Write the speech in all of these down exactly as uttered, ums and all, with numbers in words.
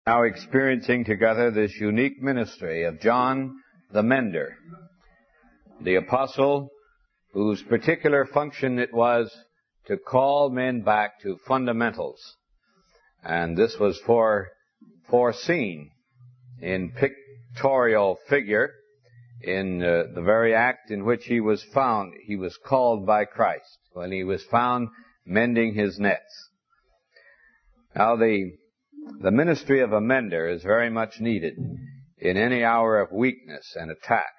Now experiencing together this unique ministry of John the Mender, the apostle whose particular function it was to call men back to fundamentals. And this was for, foreseen in pictorial figure in uh, the very act in which he was found. He was called by Christ when he was found mending his nets. Now the The ministry of a mender is very much needed in any hour of weakness and attack.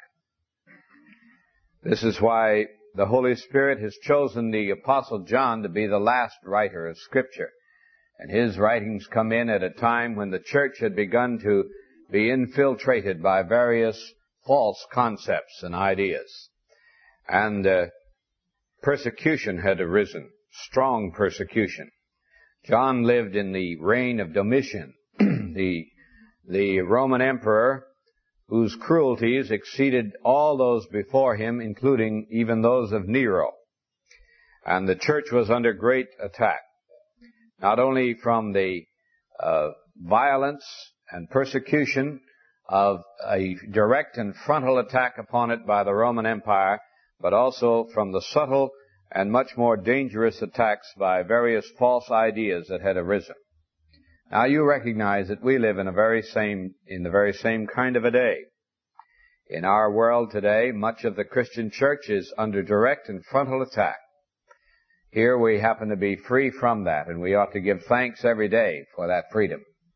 This is why the Holy Spirit has chosen the Apostle John to be the last writer of Scripture. And his writings come in at a time when the church had begun to be infiltrated by various false concepts and ideas. And uh, persecution had arisen, strong persecution. John lived in the reign of Domitian, the, the Roman emperor whose cruelties exceeded all those before him, including even those of Nero. And the church was under great attack, not only from the uh, violence and persecution of a direct and frontal attack upon it by the Roman Empire, but also from the subtle and much more dangerous attacks by various false ideas that had arisen. Now you recognize that we live in a very same, in the very same kind of a day. In our world today, much of the Christian church is under direct and frontal attack. Here we happen to be free from that, and we ought to give thanks every day for that freedom.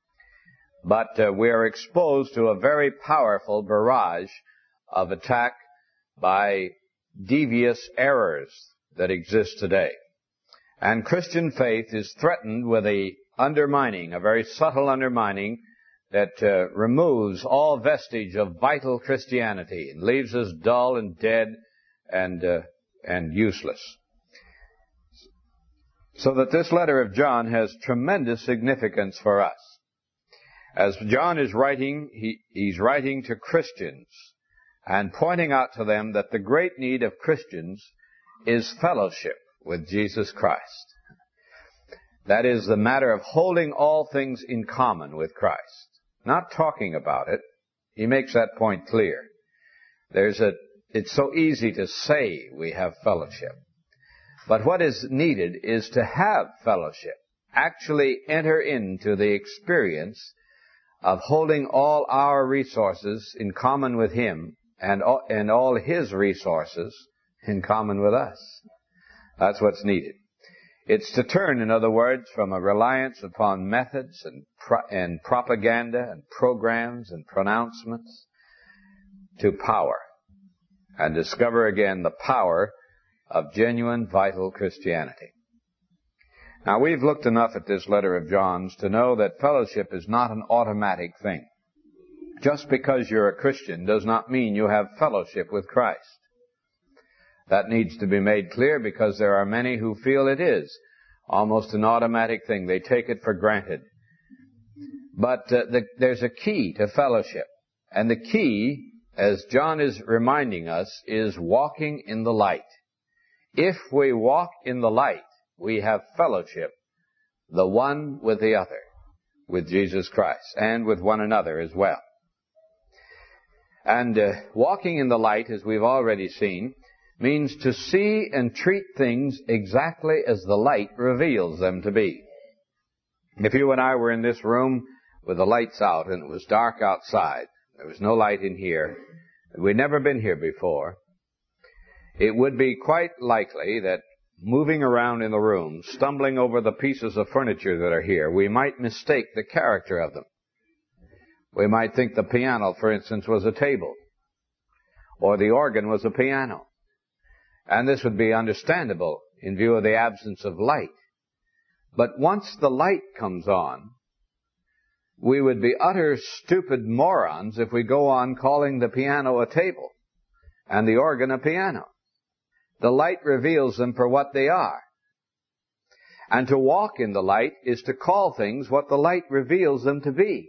But uh, we are exposed to a very powerful barrage of attack by devious errors that exists today. And Christian faith is threatened with a undermining, a very subtle undermining that uh, removes all vestige of vital Christianity and leaves us dull and dead and uh, and useless. So that this letter of John has tremendous significance for us. As John is writing, he, he's writing to Christians and pointing out to them that the great need of Christians is fellowship with Jesus Christ. That is the matter of holding all things in common with Christ. Not talking about it. He makes that point clear. There's a, it's so easy to say we have fellowship. But what is needed is to have fellowship. Actually enter into the experience of holding all our resources in common with Him and all, and all His resources in common with us. That's what's needed. It's to turn, in other words, from a reliance upon methods and pro- and propaganda and programs and pronouncements to power, and discover again the power of genuine, vital Christianity. Now, we've looked enough at this letter of John's to know that fellowship is not an automatic thing. Just because you're a Christian does not mean you have fellowship with Christ. That needs to be made clear because there are many who feel it is almost an automatic thing. They take it for granted. But uh, the, there's a key to fellowship. And the key, as John is reminding us, is walking in the light. If we walk in the light, we have fellowship, the one with the other, with Jesus Christ, and with one another as well. And uh, walking in the light, as we've already seen, means to see and treat things exactly as the light reveals them to be. If you and I were in this room with the lights out and it was dark outside, there was no light in here, and we'd never been here before, it would be quite likely that moving around in the room, stumbling over the pieces of furniture that are here, we might mistake the character of them. We might think the piano, for instance, was a table, or the organ was a piano. And this would be understandable in view of the absence of light. But once the light comes on, we would be utter stupid morons if we go on calling the piano a table and the organ a piano. The light reveals them for what they are. And to walk in the light is to call things what the light reveals them to be.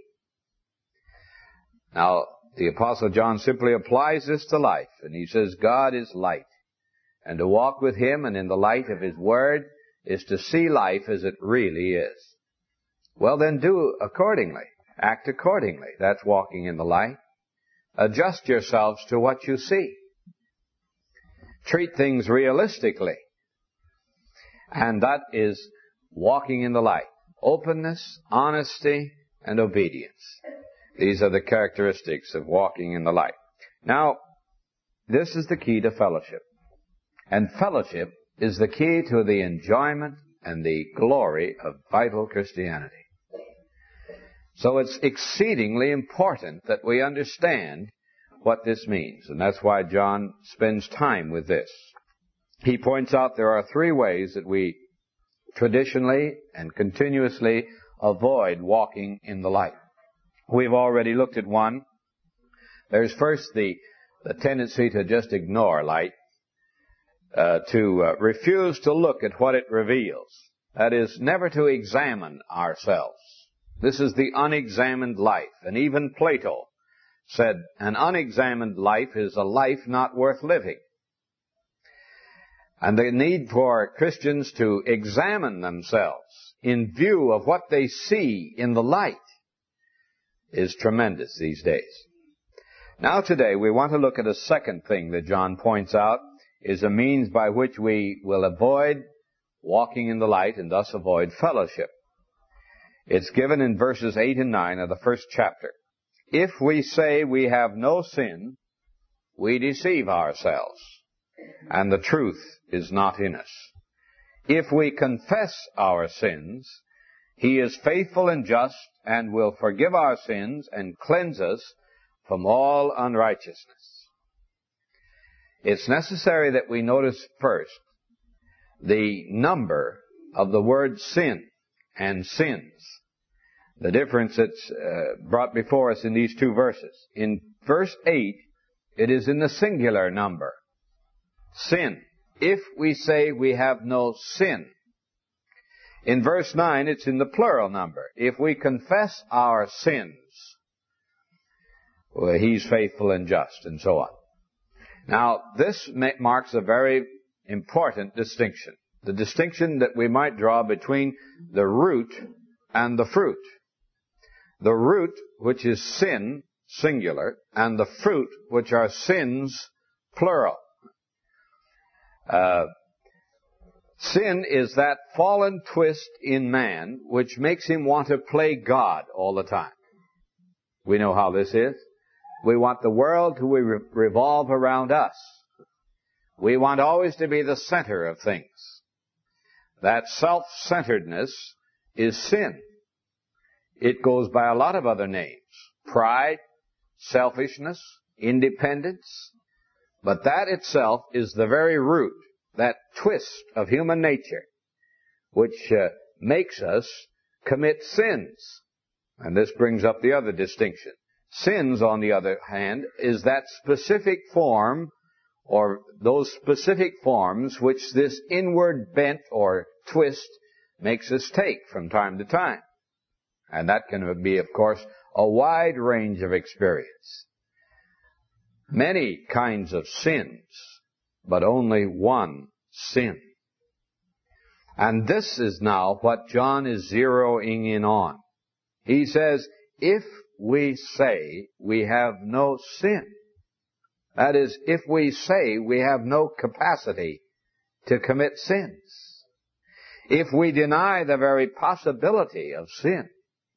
Now, the Apostle John simply applies this to life, and he says God is light. And to walk with Him and in the light of His Word is to see life as it really is. Well, then do accordingly. Act accordingly. That's walking in the light. Adjust yourselves to what you see. Treat things realistically. And that is walking in the light. Openness, honesty, and obedience. These are the characteristics of walking in the light. Now, this is the key to fellowship. And fellowship is the key to the enjoyment and the glory of vital Christianity. So it's exceedingly important that we understand what this means. And that's why John spends time with this. He points out there are three ways that we traditionally and continuously avoid walking in the light. We've already looked at one. There's first the, the tendency to just ignore light, uh, to uh, refuse to look at what it reveals. That is, never to examine ourselves. This is the unexamined life. And even Plato said, an unexamined life is a life not worth living. And the need for Christians to examine themselves in view of what they see in the light is tremendous these days. Now today we want to look at a second thing that John points out is a means by which we will avoid walking in the light and thus avoid fellowship. It's given in verses eight and nine of the first chapter. If we say we have no sin, we deceive ourselves, and the truth is not in us. If we confess our sins, He is faithful and just and will forgive our sins and cleanse us from all unrighteousness. It's necessary that we notice first the number of the word sin and sins. The difference that's uh, brought before us in these two verses. In verse eight, it is in the singular number. Sin. If we say we have no sin. In verse nine, it's in the plural number. If we confess our sins, well, He's faithful and just, and so on. Now, this marks a very important distinction. The distinction that we might draw between the root and the fruit. The root, which is sin, singular, and the fruit, which are sins, plural. Uh, sin is that fallen twist in man which makes him want to play God all the time. We know how this is. We want the world to re- revolve around us. We want always to be the center of things. That self-centeredness is sin. It goes by a lot of other names. Pride, selfishness, independence. But that itself is the very root, that twist of human nature, which uh, makes us commit sins. And this brings up the other distinction. Sins, on the other hand, is that specific form, or those specific forms which this inward bent or twist makes us take from time to time. And that can be, of course, a wide range of experience. Many kinds of sins, but only one sin. And this is now what John is zeroing in on. He says, if we say we have no sin, that is, if we say we have no capacity to commit sins, if we deny the very possibility of sin,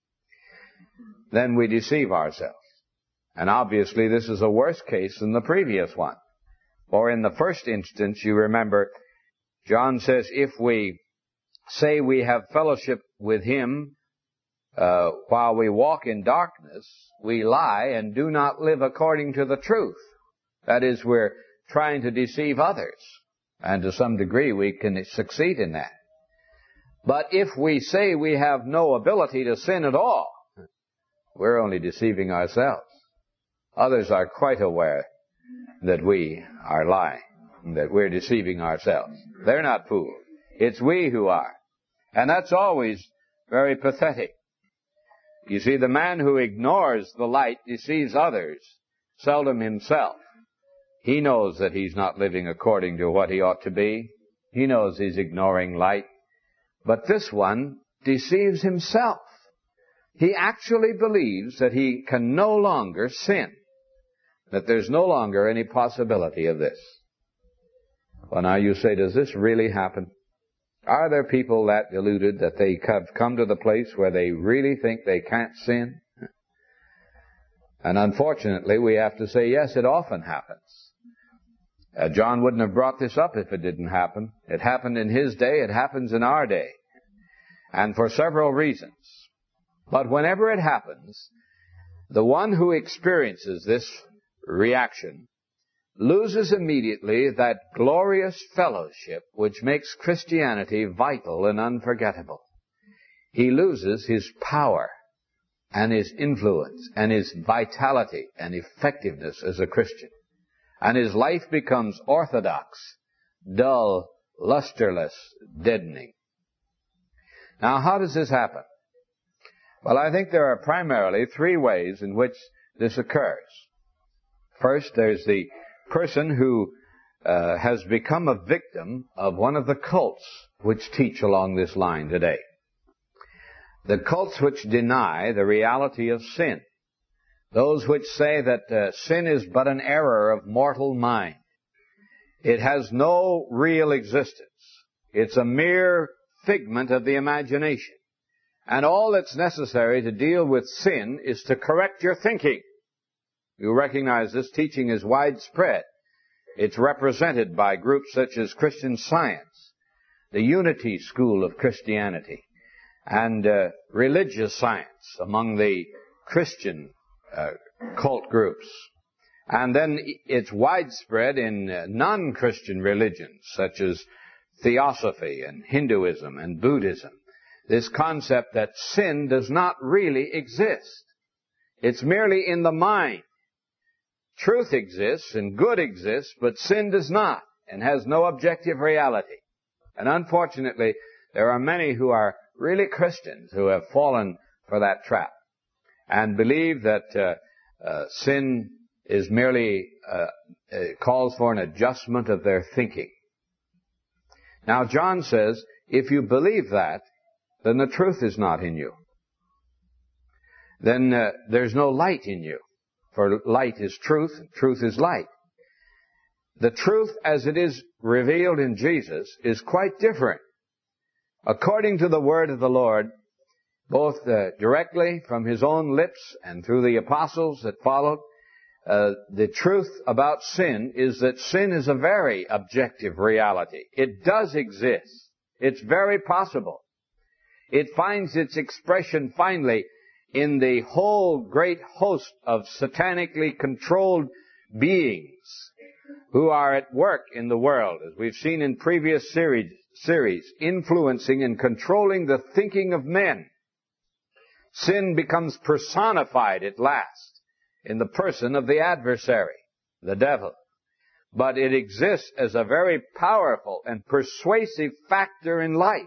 then we deceive ourselves. And obviously this is a worse case than the previous one. For in the first instance, you remember, John says, if we say we have fellowship with Him uh, while we walk in darkness, we lie and do not live according to the truth. That is, we're trying to deceive others. And to some degree we can succeed in that. But if we say we have no ability to sin at all, we're only deceiving ourselves. Others are quite aware that we are lying, that we're deceiving ourselves. They're not fooled. It's we who are. And that's always very pathetic. You see, the man who ignores the light deceives others, seldom himself. He knows that he's not living according to what he ought to be. He knows he's ignoring light. But this one deceives himself. He actually believes that he can no longer sin, that there's no longer any possibility of this. Well, now you say, does this really happen? Are there people that deluded that they have come to the place where they really think they can't sin? And unfortunately, we have to say, yes, it often happens. Uh, John wouldn't have brought this up if it didn't happen. It happened in his day. It happens in our day. And for several reasons. But whenever it happens, the one who experiences this reaction loses immediately that glorious fellowship which makes Christianity vital and unforgettable. He loses his power and his influence and his vitality and effectiveness as a Christian. And his life becomes orthodox, dull, lusterless, deadening. Now, how does this happen? Well, I think there are primarily three ways in which this occurs. First, there's the person who uh, has become a victim of one of the cults which teach along this line today. The cults which deny the reality of sin. Those which say that uh, sin is but an error of mortal mind. It has no real existence. It's a mere figment of the imagination. And all that's necessary to deal with sin is to correct your thinking. You recognize this teaching is widespread. It's represented by groups such as Christian Science, the Unity School of Christianity, and uh, religious science among the Christian uh, cult groups. And then it's widespread in uh, non-Christian religions such as Theosophy and Hinduism and Buddhism. This concept that sin does not really exist. It's merely in the mind. Truth exists and good exists, but sin does not and has no objective reality. And unfortunately, there are many who are really Christians who have fallen for that trap and believe that uh, uh, sin is merely uh, uh, calls for an adjustment of their thinking. Now, John says, if you believe that, then the truth is not in you. Then uh, there's no light in you. For light is truth, and truth is light. The truth as it is revealed in Jesus is quite different. According to the word of the Lord, both uh, directly from his own lips and through the apostles that followed, uh, the truth about sin is that sin is a very objective reality. It does exist. It's very possible. It finds its expression finally in the whole great host of satanically controlled beings who are at work in the world, as we've seen in previous series, series, influencing and controlling the thinking of men. Sin becomes personified at last in the person of the adversary, the devil. But it exists as a very powerful and persuasive factor in life.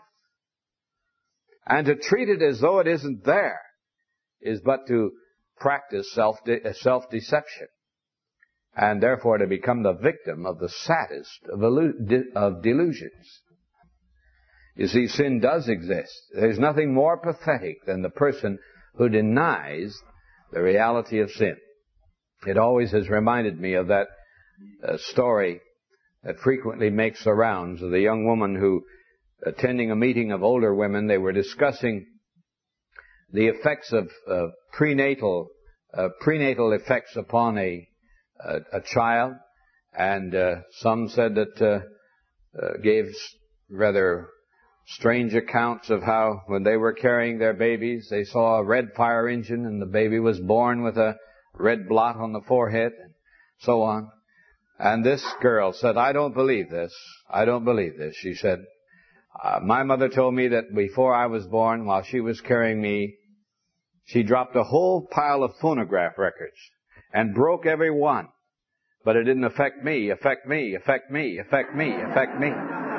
And to treat it as though it isn't there is but to practice self self-deception, and therefore to become the victim of the saddest of, of delusions. You see, sin does exist. There's nothing more pathetic than the person who denies the reality of sin. It always has reminded me of that uh, story that frequently makes the rounds of the young woman who, attending a meeting of older women, they were discussing the effects of uh, prenatal uh, prenatal effects upon a a, a child, and uh, some said that uh, uh, gave rather strange accounts of how when they were carrying their babies, they saw a red fire engine, and the baby was born with a red blot on the forehead, and so on. And this girl said, "I don't believe this. I don't believe this." She said, uh, "My mother told me that before I was born, while she was carrying me, she dropped a whole pile of phonograph records and broke every one. But it didn't affect me, affect me, affect me, affect me, affect me."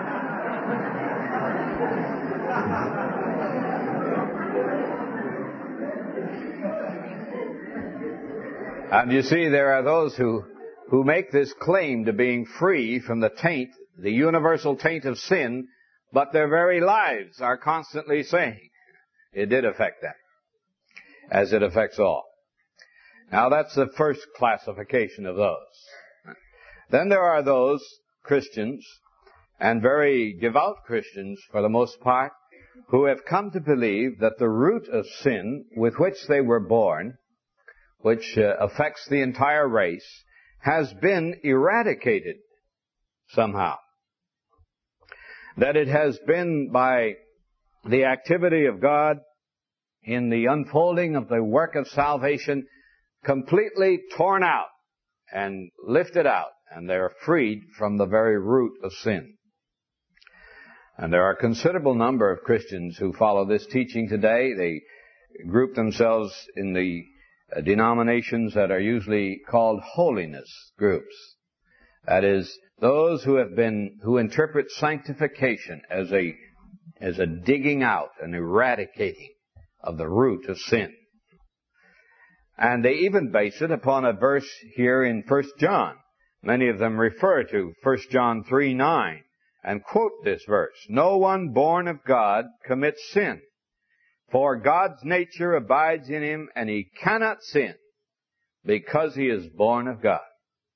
And you see, there are those who, who make this claim to being free from the taint, the universal taint of sin, but their very lives are constantly saying it did affect them. as it affects all. Now that's the first classification of those. Then there are those Christians, and very devout Christians for the most part, who have come to believe that the root of sin with which they were born, which uh, affects the entire race, has been eradicated somehow. That it has been by the activity of God in the unfolding of the work of salvation completely torn out and lifted out, and they are freed from the very root of sin. And there are a considerable number of Christians who follow this teaching today. They group themselves in the uh, denominations that are usually called holiness groups. That is, those who have been, who interpret sanctification as a, as a digging out and eradicating of the root of sin. And they even base it upon a verse here in First John. Many of them refer to First John three nine and quote this verse. No one born of God commits sin, for God's nature abides in him, and he cannot sin because he is born of God.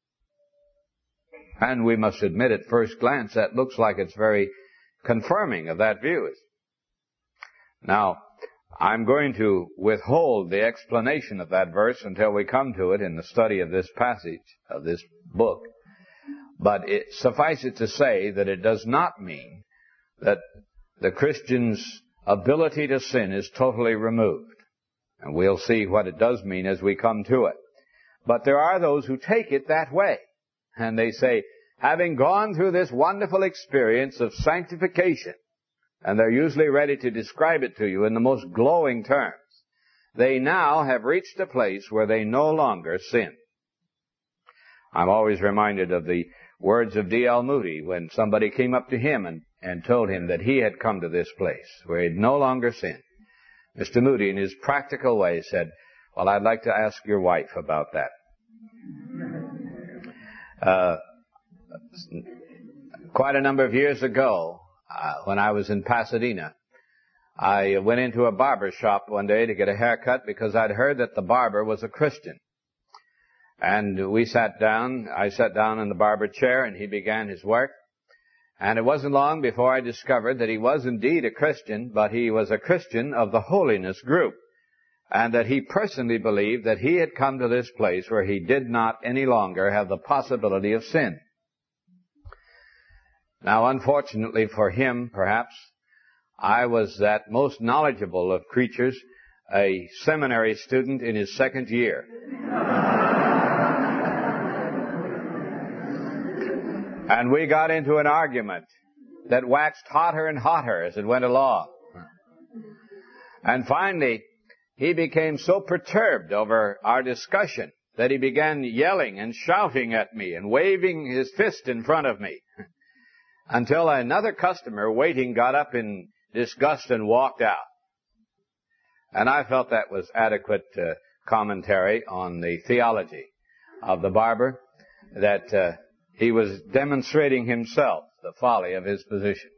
And we must admit at first glance that looks like it's very confirming of that view. Now, I'm going to withhold the explanation of that verse until we come to it in the study of this passage, of this book. But it, suffice it to say that it does not mean that the Christian's ability to sin is totally removed. And we'll see what it does mean as we come to it. But there are those who take it that way. And they say, having gone through this wonderful experience of sanctification, and they're usually ready to describe it to you in the most glowing terms, they now have reached a place where they no longer sin. I'm always reminded of the words of D L Moody when somebody came up to him and, and told him that he had come to this place where he'd no longer sinned. Mister Moody, in his practical way, said, well, I'd like to ask your wife about that. Uh, quite a number of years ago, uh, when I was in Pasadena, I went into a barber shop one day to get a haircut because I'd heard that the barber was a Christian. And we sat down, I sat down in the barber chair and he began his work. And it wasn't long before I discovered that he was indeed a Christian, but he was a Christian of the holiness group. And that he personally believed that he had come to this place where he did not any longer have the possibility of sin. Now, unfortunately for him, perhaps, I was that most knowledgeable of creatures, a seminary student in his second year. And we got into an argument that waxed hotter and hotter as it went along. And finally, he became so perturbed over our discussion that he began yelling and shouting at me and waving his fist in front of me until another customer waiting got up in disgust and walked out. And I felt that was adequate uh, commentary on the theology of the barber, that uh, he was demonstrating himself the folly of his position.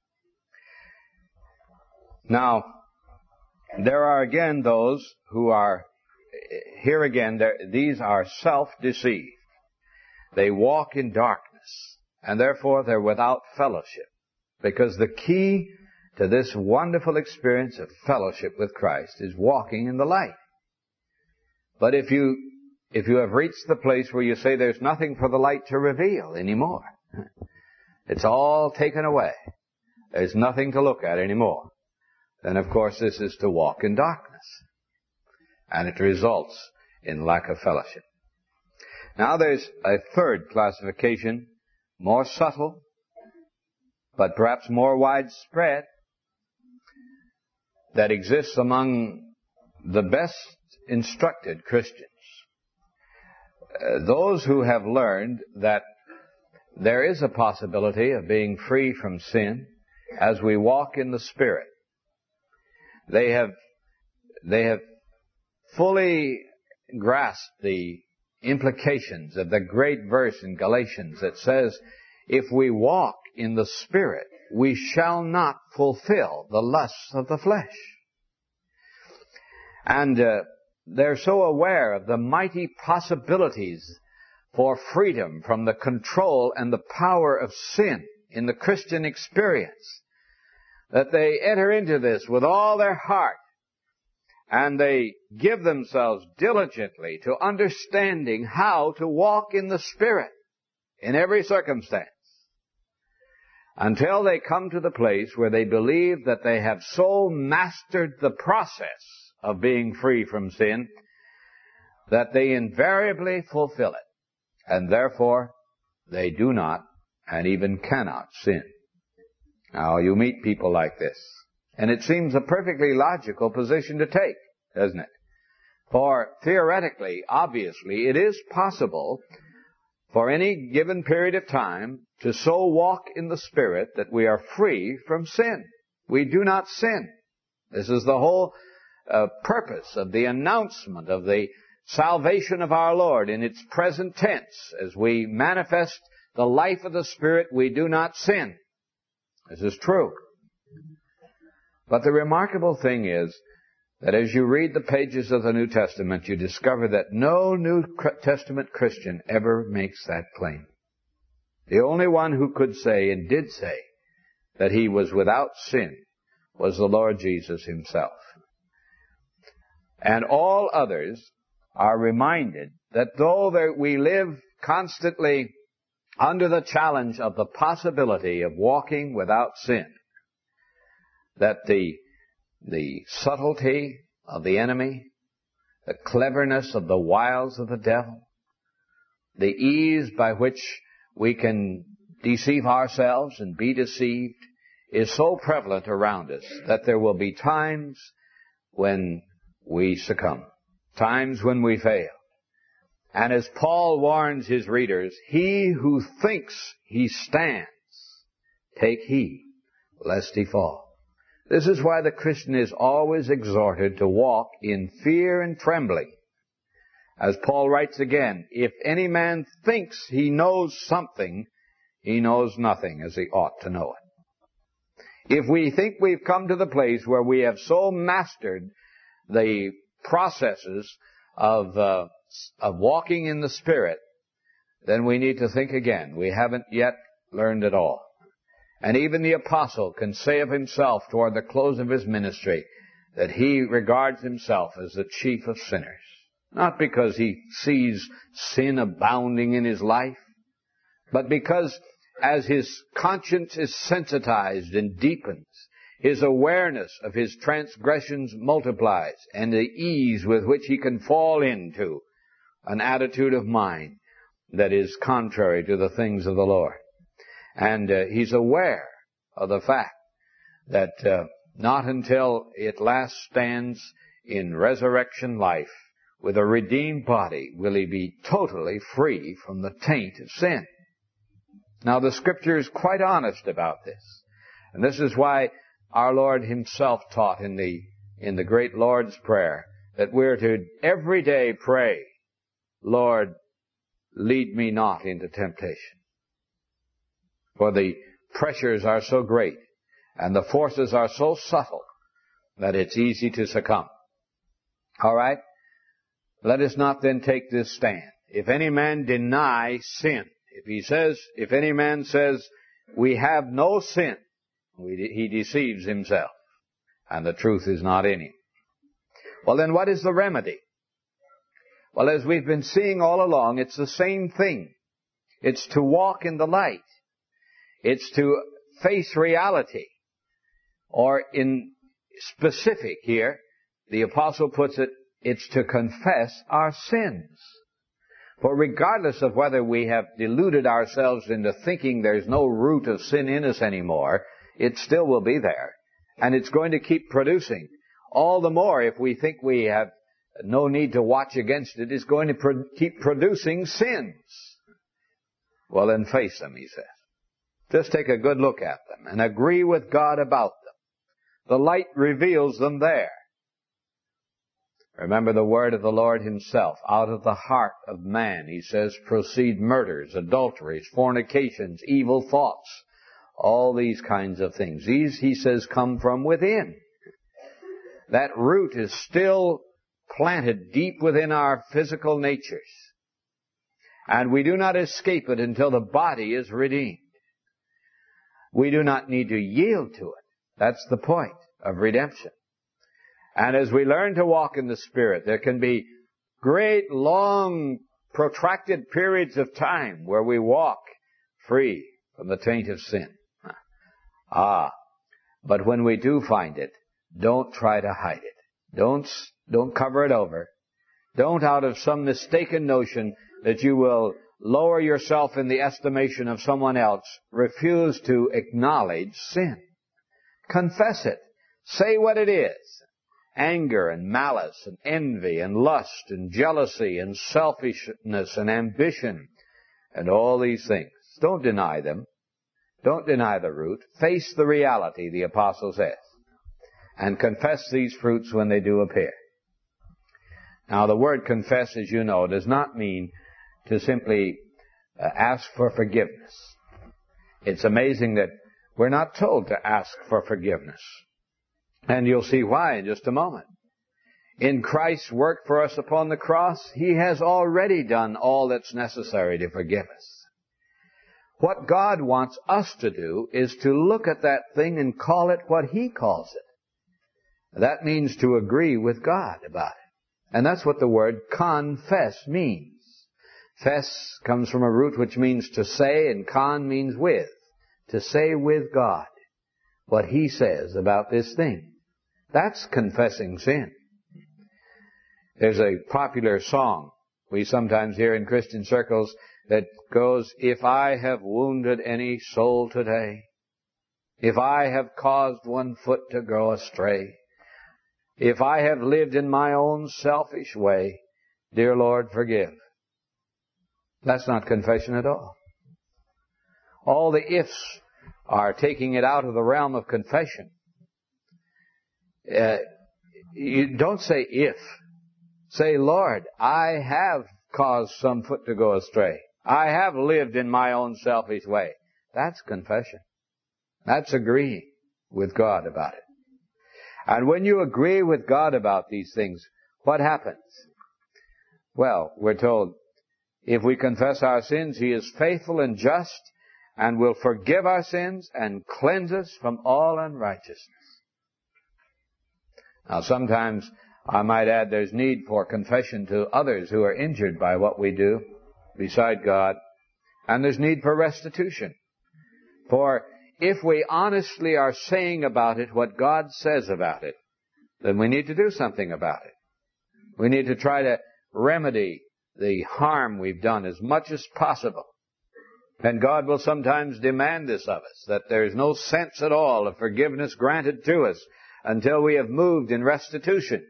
Now, there are again those who are, here again, these are self-deceived. They walk in darkness, and therefore they're without fellowship. Because the key to this wonderful experience of fellowship with Christ is walking in the light. But if you, if you have reached the place where you say there's nothing for the light to reveal anymore, it's all taken away, there's nothing to look at anymore, then of course this is to walk in darkness. And it results in lack of fellowship. Now there's a third classification, more subtle, but perhaps more widespread, that exists among the best instructed Christians. Uh, those who have learned that there is a possibility of being free from sin as we walk in the Spirit. They have, they have fully grasped the implications of the great verse in Galatians that says, if we walk in the Spirit, we shall not fulfill the lusts of the flesh. And uh, they're so aware of the mighty possibilities for freedom from the control and the power of sin in the Christian experience that they enter into this with all their heart, and they give themselves diligently to understanding how to walk in the Spirit in every circumstance, until they come to the place where they believe that they have so mastered the process of being free from sin that they invariably fulfill it, and therefore they do not and even cannot sin. Now, you meet people like this, and it seems a perfectly logical position to take, doesn't it? For theoretically, obviously, it is possible for any given period of time to so walk in the Spirit that we are free from sin. We do not sin. This is the whole uh, purpose of the announcement of the salvation of our Lord in its present tense. As we manifest the life of the Spirit, we do not sin. This is true. But the remarkable thing is that as you read the pages of the New Testament, you discover that no New Testament Christian ever makes that claim. The only one who could say and did say that he was without sin was the Lord Jesus himself. And all others are reminded that though we live constantly under the challenge of the possibility of walking without sin, that the, the subtlety of the enemy, the cleverness of the wiles of the devil, the ease by which we can deceive ourselves and be deceived is so prevalent around us that there will be times when we succumb, times when we fail. And as Paul warns his readers, he who thinks he stands, take heed lest he fall. This is why the Christian is always exhorted to walk in fear and trembling. As Paul writes again, if any man thinks he knows something, he knows nothing as he ought to know it. If we think we've come to the place where we have so mastered the processes of uh, of walking in the Spirit, then we need to think again. We haven't yet learned it all. And even the apostle can say of himself toward the close of his ministry that he regards himself as the chief of sinners. Not because he sees sin abounding in his life, but because as his conscience is sensitized and deepens, his awareness of his transgressions multiplies, and the ease with which he can fall into an attitude of mind that is contrary to the things of the Lord. And uh, he's aware of the fact that uh, not until it last stands in resurrection life with a redeemed body will he be totally free from the taint of sin. Now, the Scripture is quite honest about this. And this is why our Lord himself taught in the in the great Lord's Prayer that we're to every day pray, Lord, lead me not into temptation. For the pressures are so great and the forces are so subtle that it's easy to succumb. All right? Let us not then take this stand. If any man deny sin, if he says, if any man says, we have no sin, we, he deceives himself, and the truth is not in him. Well, then what is the remedy? Well, as we've been seeing all along, it's the same thing. It's to walk in the light. It's to face reality. Or in specific here, the apostle puts it, it's to confess our sins. For regardless of whether we have deluded ourselves into thinking there's no root of sin in us anymore, it still will be there. And it's going to keep producing. All the more if we think we have no need to watch against it, it's going to pro- keep producing sins. Well, then face them, he says. Just take a good look at them and agree with God about them. The light reveals them there. Remember the word of the Lord himself. Out of the heart of man, he says, proceed murders, adulteries, fornications, evil thoughts. All these kinds of things. These, he says, come from within. That root is still planted deep within our physical natures. And we do not escape it until the body is redeemed. We do not need to yield to it. That's the point of redemption. And as we learn to walk in the Spirit, there can be great, long, protracted periods of time where we walk free from the taint of sin. Ah, but when we do find it, don't try to hide it. Don't, don't cover it over. Don't, out of some mistaken notion that you will lower yourself in the estimation of someone else, refuse to acknowledge sin. Confess it. Say what it is. Anger and malice and envy and lust and jealousy and selfishness and ambition and all these things. Don't deny them. Don't deny the root. Face the reality, the apostle says, and confess these fruits when they do appear. Now, the word confess, as you know, does not mean to simply uh, ask for forgiveness. It's amazing that we're not told to ask for forgiveness. And you'll see why in just a moment. In Christ's work for us upon the cross, He has already done all that's necessary to forgive us. What God wants us to do is to look at that thing and call it what He calls it. That means to agree with God about it. And that's what the word confess means. Fess comes from a root which means to say, and con means with. To say with God what He says about this thing. That's confessing sin. There's a popular song we sometimes hear in Christian circles that goes, if I have wounded any soul today, if I have caused one foot to go astray, if I have lived in my own selfish way, dear Lord, forgive. That's not confession at all. All the ifs are taking it out of the realm of confession. Uh, you don't say if. Say, Lord, I have caused some foot to go astray. I have lived in my own selfish way. That's confession. That's agreeing with God about it. And when you agree with God about these things, what happens? Well, we're told, if we confess our sins, He is faithful and just and will forgive our sins and cleanse us from all unrighteousness. Now, sometimes I might add there's need for confession to others who are injured by what we do beside God. And there's need for restitution. For if we honestly are saying about it what God says about it, then we need to do something about it. We need to try to remedy the harm we've done as much as possible. And God will sometimes demand this of us, that there is no sense at all of forgiveness granted to us until we have moved in restitution.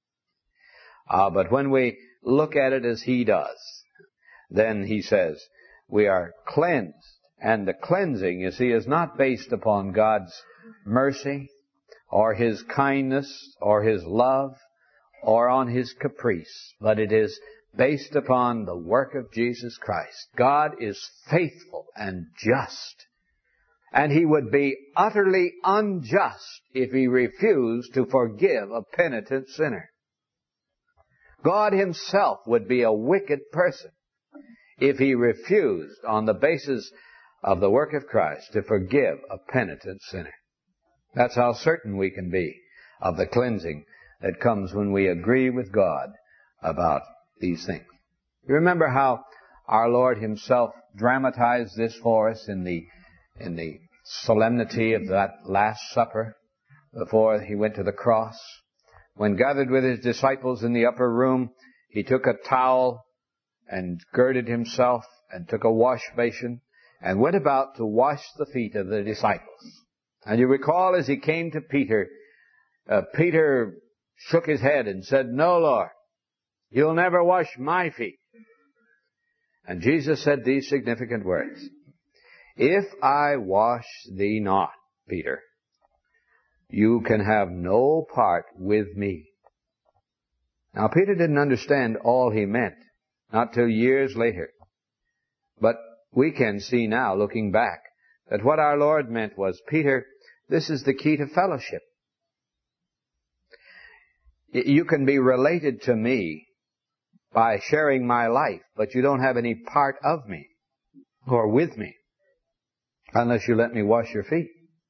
Uh, but when we look at it as He does, then He says we are cleansed. And the cleansing, you see, is not based upon God's mercy or His kindness or His love or on His caprice, but it is based upon the work of Jesus Christ. God is faithful and just, and He would be utterly unjust if He refused to forgive a penitent sinner. God Himself would be a wicked person if He refused, on the basis of the work of Christ, to forgive a penitent sinner. That's how certain we can be of the cleansing that comes when we agree with God about these things. You remember how our Lord Himself dramatized this for us in the in the solemnity of that Last Supper before He went to the cross? When gathered with His disciples in the upper room, He took a towel and girded Himself and took a wash basin and went about to wash the feet of the disciples. And you recall as He came to Peter, uh, Peter shook his head and said, "No, Lord, you'll never wash my feet." And Jesus said these significant words, "If I wash thee not, Peter, you can have no part with me." Now, Peter didn't understand all He meant, not till years later. But we can see now, looking back, that what our Lord meant was, Peter, this is the key to fellowship. You can be related to me by sharing my life, but you don't have any part of me or with me unless you let me wash your feet.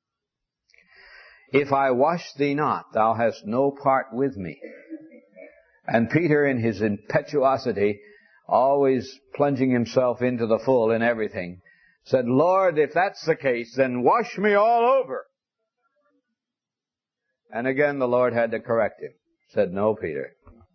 If I wash thee not, thou hast no part with me. And Peter, in his impetuosity, always plunging himself into the full in everything, said, Lord, if that's the case, then wash me all over. And again the Lord had to correct him. Said, no, Peter.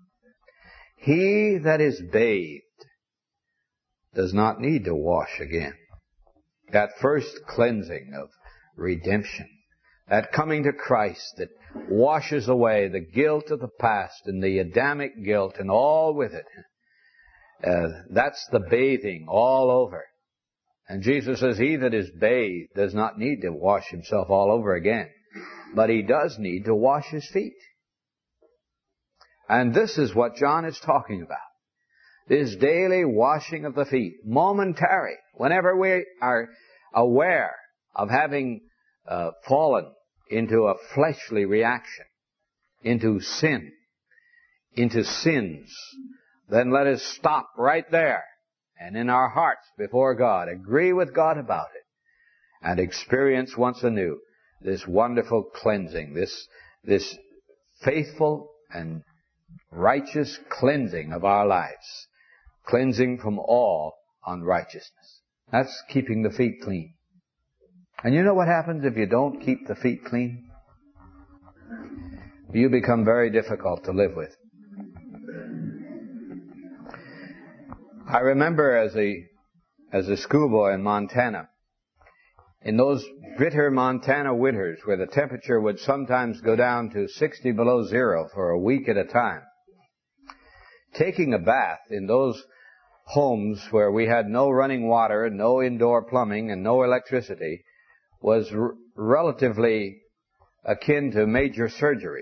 He that is bathed does not need to wash again. That first cleansing of redemption, that coming to Christ that washes away the guilt of the past and the Adamic guilt and all with it, uh, that's the bathing all over. And Jesus says, he that is bathed does not need to wash himself all over again, but he does need to wash his feet. And this is what John is talking about. This daily washing of the feet, momentary, whenever we are aware of having uh, fallen into a fleshly reaction, into sin, into sins, then let us stop right there and in our hearts before God, agree with God about it and experience once anew this wonderful cleansing, this, this faithful and righteous cleansing of our lives, cleansing from all unrighteousness. That's keeping the feet clean. And you know what happens if you don't keep the feet clean? You become very difficult to live with. I remember as a as a schoolboy in Montana, in those bitter Montana winters where the temperature would sometimes go down to sixty below zero for a week at a time, taking a bath in those homes where we had no running water, no indoor plumbing, and no electricity was r- relatively akin to major surgery.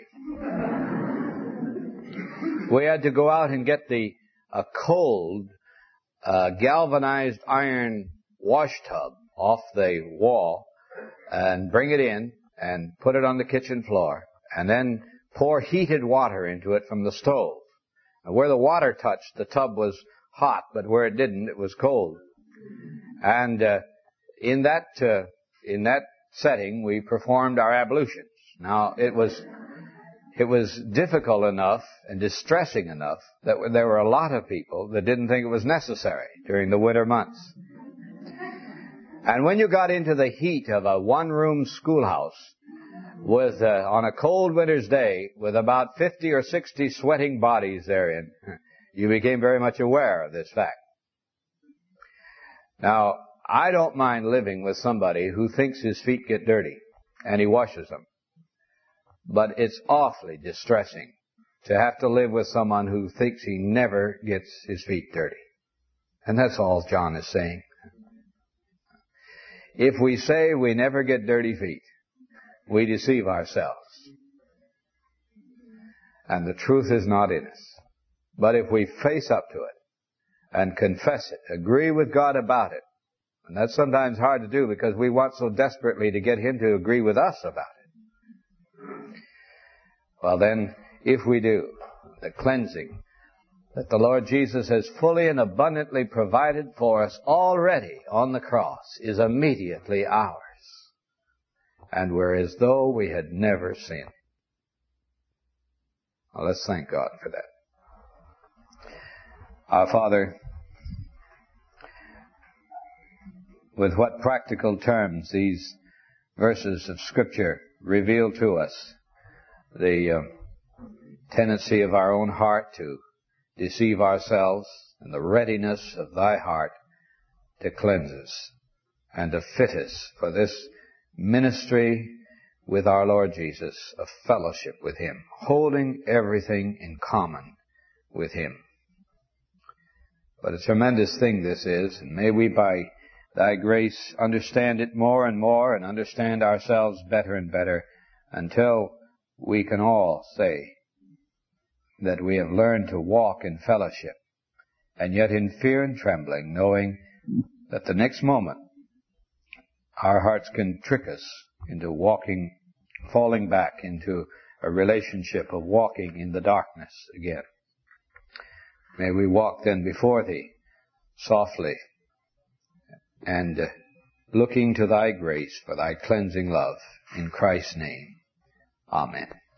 We had to go out and get the a cold uh, galvanized iron wash tub off the wall and bring it in and put it on the kitchen floor and then pour heated water into it from the stove. And where the water touched, the tub was hot, but where it didn't, it was cold. And uh, in that uh, in that setting, we performed our ablutions. Now, it was it was difficult enough and distressing enough that there were a lot of people that didn't think it was necessary during the winter months. And when you got into the heat of a one-room schoolhouse with uh, on a cold winter's day with about fifty or sixty sweating bodies therein, you became very much aware of this fact. Now, I don't mind living with somebody who thinks his feet get dirty and he washes them. But it's awfully distressing to have to live with someone who thinks he never gets his feet dirty. And that's all John is saying. If we say we never get dirty feet, we deceive ourselves. And the truth is not in us. But if we face up to it and confess it, agree with God about it, and that's sometimes hard to do because we want so desperately to get Him to agree with us about it. Well then, if we do, the cleansing that the Lord Jesus has fully and abundantly provided for us already on the cross is immediately ours. And we're as though we had never sinned. Well, let's thank God for that. Our Father, with what practical terms these verses of Scripture reveal to us the uh, tendency of our own heart to deceive ourselves and the readiness of Thy heart to cleanse us and to fit us for this ministry with our Lord Jesus, of fellowship with Him, holding everything in common with Him. What a tremendous thing this is, and may we by Thy grace understand it more and more and understand ourselves better and better until we can all say that we have learned to walk in fellowship, and yet in fear and trembling, knowing that the next moment our hearts can trick us into walking, falling back into a relationship of walking in the darkness again. May we walk then before Thee softly and uh, looking to Thy grace for Thy cleansing love. In Christ's name, amen.